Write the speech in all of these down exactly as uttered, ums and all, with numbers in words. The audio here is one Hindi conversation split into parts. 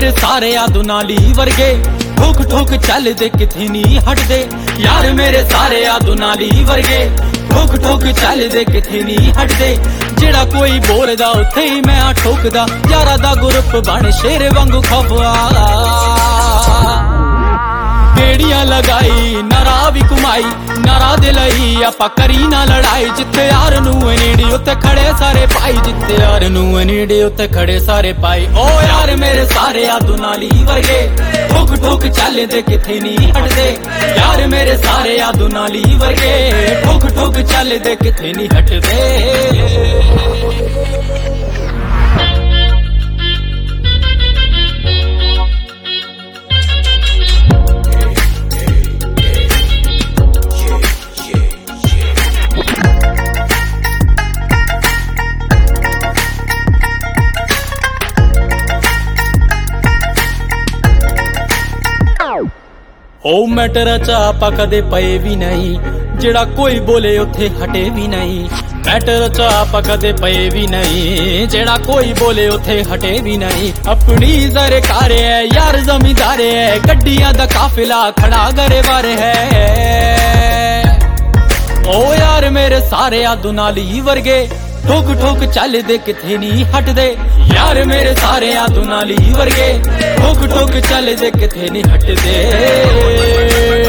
मेरे सारे आदू नाली वर्गे ठोक ठोक चल दे किथे नहीं हटदे। यार मेरे सारे आदू नाली वर्गे ठोक ठोक चल दे किथे नहीं हटदे। जेड़ा कोई बोलदा उत्थे ही मैं आ ठोकदा। यारा दा ग्रुप बन शेर वांगू खफा। गेड़ियां लगाई नारा भी घुमाई नारा दे लई आपां करी ना लड़ाई। जिथे यार नू नेड़ी उत्थे खड़े सारे पाई। जिथे यार नू नेड़ी उत्थे खड़े सारे पाई। ओ यार मेरे सारे आदू नाली वर्गे ठोक ठोक चल दे किथे नहीं हटदे। यार मेरे सारे आदू नाली वर्गे ठोक ठोक चल दे किथे नहीं हटदे। ओ मैटर चापा कदे पए भी नहीं। जेड़ा कोई बोले उथे हटे भी नहीं। मैटर चापा कदे पए भी नहीं। जेड़ा कोई बोले उथे हटे भी नहीं। अपनी सरकार है यार जमींदार है। गड्डियां दा काफिला खड़ा गरे बारे है। ओ यार मेरे सारे आदू नाली वर्गे ठोक ठोक चल दे किथे नहीं हटदे। यार मेरे सारे आदू नाली वर्गे ठोक ठोक चल दे किथे नहीं हटदे।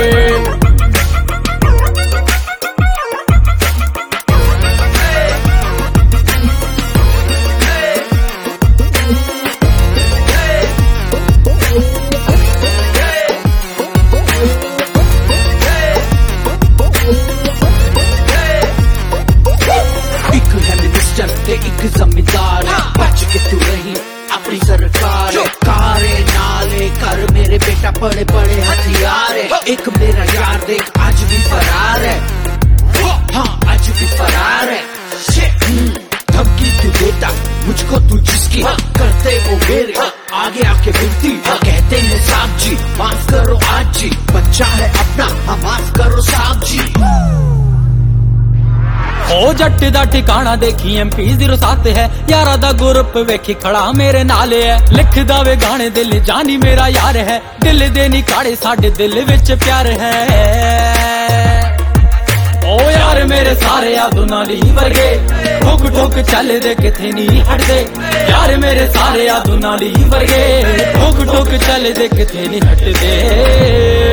एक जमींदार बच के तू रही अपनी सरकार। कारे नाले कर मेरे बेटा बड़े बड़े हथियार है। एक मेरा यार देख आज भी फरार है। हाँ आज भी फरार है। धमकी तू देता मुझको तू जिसकी करते वो मेरे आगे आके बिनती कहते हैं साहब जी माफ करो आज जी। बच्चा है अपना हाँ माफ करो साहब जी। ओ जट दा ठिकाना देखी एम पी ज़ीरो सात है। यारा दा ग्रुप वेखी खड़ा मेरे नाले है। लिखदा वे गाने दिल जानी मेरा यार है। दिल दे निकाले साडे दिल विच प्यार है। ओ यार मेरे सारे आदू नाली वर्गे ठोक ठोक चल दे किथे नहीं हटदे। यार मेरे सारे आदू नाली वर्गे ठोक ठोक चल दे किथे नहीं हटदे।